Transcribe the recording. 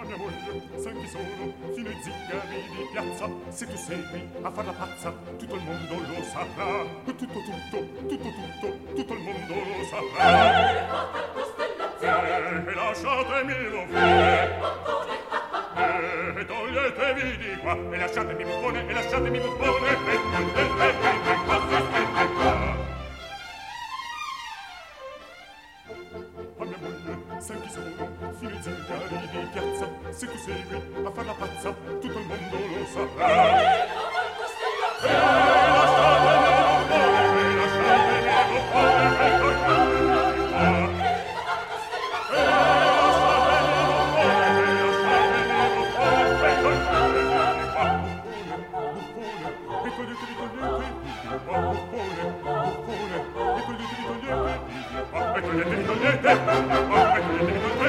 mia moglie, sai chi sono, fino ai zingari di piazza. Se tu segui a far la pazza, tutto il mondo lo saprà. Tutto il mondo lo saprà. E lasciatemi lo fare. E toglietevi di qua, e lasciatemi buffone, e lasciatemi buffone. A mia moglie, sai chi sono, fino ai zingari di piazza. Se tu segui a far la pazza, tutto il mondo lo saprà. Togliete,